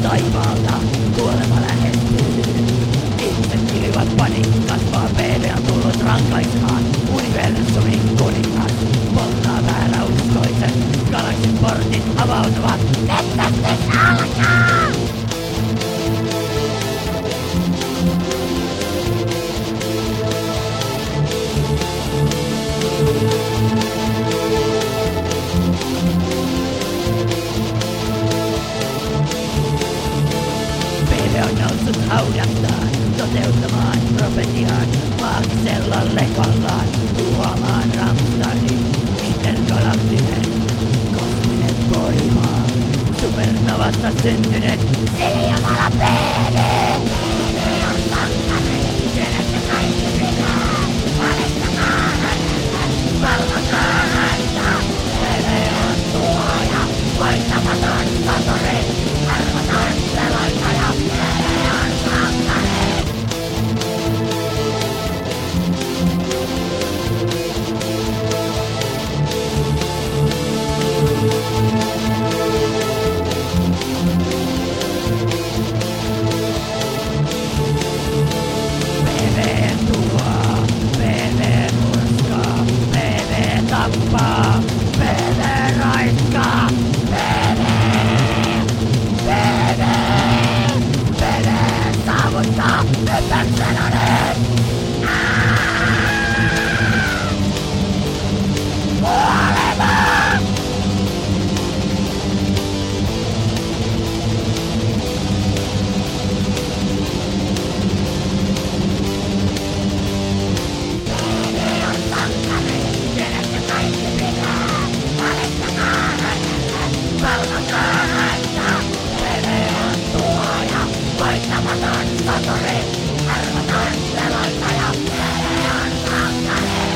Taivaalta kuolema lähestyy. Ihmiset kilivat panikkas, vaan PV on tullut rankaisemaan. Universumin kuningas polttaa vääräuskoisen. Galaksin portit avautuvat. Metsästys alkaa! On noussut haudastaan, toteuttamaan profetiaan, maagisella lekollaan, tuomaan Ramstadin, intergalaktinen, kosminen voima, supernovasta syntynyt, Eliomala PD! PD on sankari, tiedätte kaikki pitää, valistakaa hänelle, valvokaa häntä, PD on tuoja, voittamaton satori, arvoton pelottaja, PD on sankari! PV tuhoaa, PV murskaa, PV tappaa, PV raiskaa, PV saavuttaa hypersenoneen! Kuolemaan! PD on sankari, tiedätte kaikki pitää, valistakaa hänelle, valvokaa häntä, PD on tuoja, voittamaton satori, arvoton pelottaja, PD on sankari!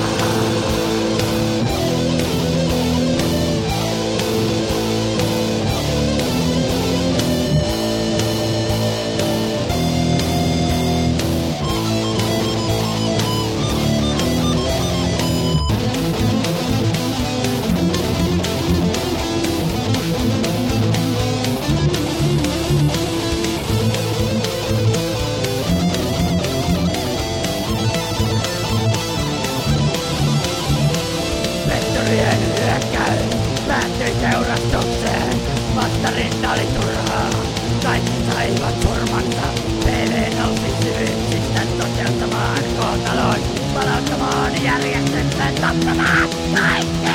Petturien hyökkäys päättyi teurastukseen. Vastarinta oli turhaa. Kaikki saivat surmansa. PV nousi syvyyksistä toteuttamaan kohtalon. Palauttamaan järjestyksen, tappamaan kaikki!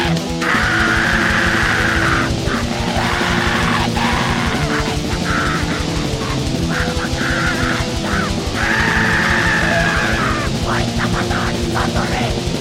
Voittamaton satori!